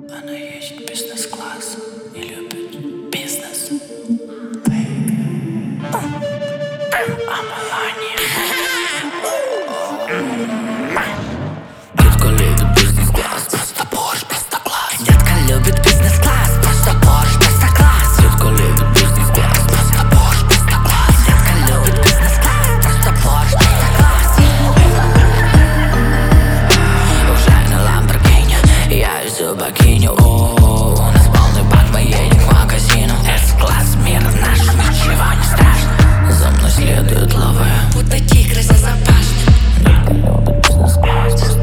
Она едет бизнес-класс и любит бизнес. А Мелания детка любит бизнес-класс, просто Порш, просто класс. Детка любит бизнес-класс, просто Порш, просто класс. Детка любит бизнес-класс, просто Порш, просто класс. Детка любит бизнес-класс, просто Порш, просто класс. Уже на Ламборгини, я везу богиню. У нас полный бак, мы едем к магазину. С-класс, мир наш, ничего не страшно. За мной следует лавы, будто тигры за запашным. Детка любит бизнес-класс.